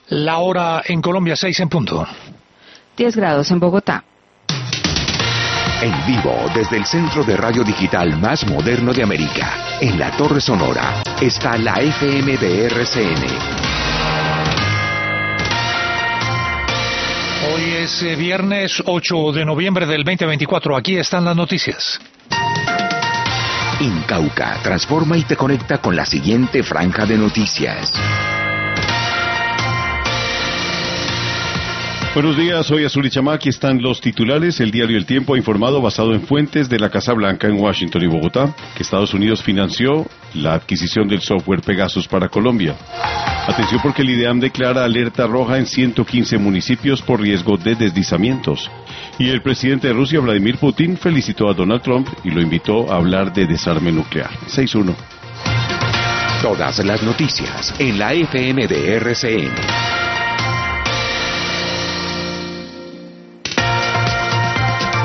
La hora en Colombia, 6 en punto. 10 grados en Bogotá. En vivo, desde el centro de radio digital más moderno de América, en la Torre Sonora, está la FM de RCN. Hoy es viernes 8 de noviembre del 2024. Aquí están las noticias. Incauca transforma y te conecta con la siguiente franja de noticias. Buenos días, soy Azul y Chama, aquí están los titulares. El diario El Tiempo ha informado, basado en fuentes de la Casa Blanca en Washington y Bogotá, que Estados Unidos financió la adquisición del software Pegasus para Colombia. Atención porque el IDEAM declara alerta roja en 115 municipios por riesgo de deslizamientos. Y el presidente de Rusia, Vladimir Putin, felicitó a Donald Trump y lo invitó a hablar de desarme nuclear. 6-1. Todas las noticias en la FM de RCN.